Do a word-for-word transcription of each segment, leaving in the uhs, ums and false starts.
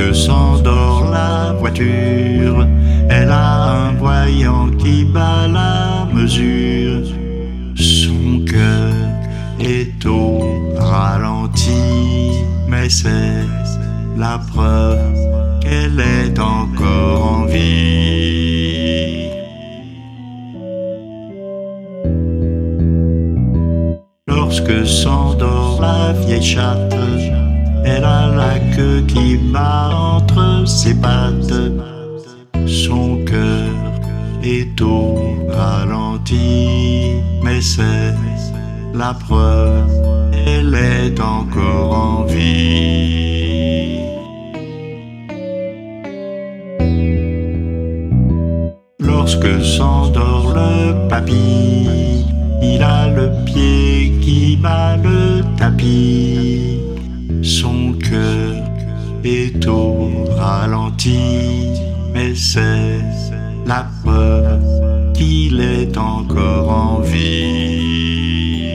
Lorsque s'endort la voiture, elle a un voyant qui bat la mesure. Son cœur est au ralenti, mais c'est la preuve qu'elle est encore en vie. Lorsque s'endort la vieille chatte, elle a la queue qui bat entre ses pattes. Son cœur est au ralenti, mais c'est la preuve qu'elle est encore en vie. Lorsque s'endort le papy, il a le pied qui bat le tapis. Son cœur est au ralenti, mais c'est la preuve qu'il est encore en vie.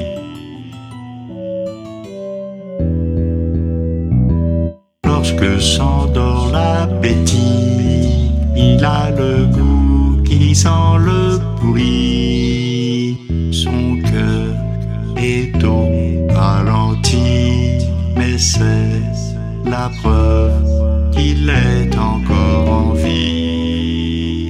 Lorsque s'endort l'appétit, il a le goût qui sent le pourri. Son cœur est au ralenti, mais c'est la preuve qu'il est encore en vie.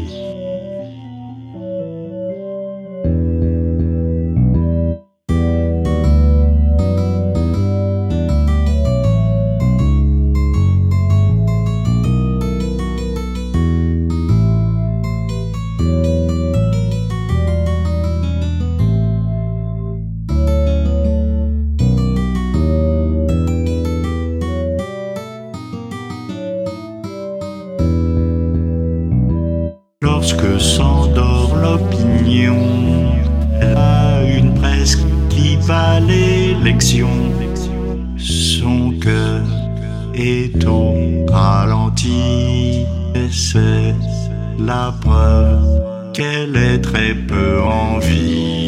Lorsque s'endort l'opinion, elle a une presse qui va l'élection. Son cœur est au ralenti, et c'est la preuve qu'elle est très peu en vie.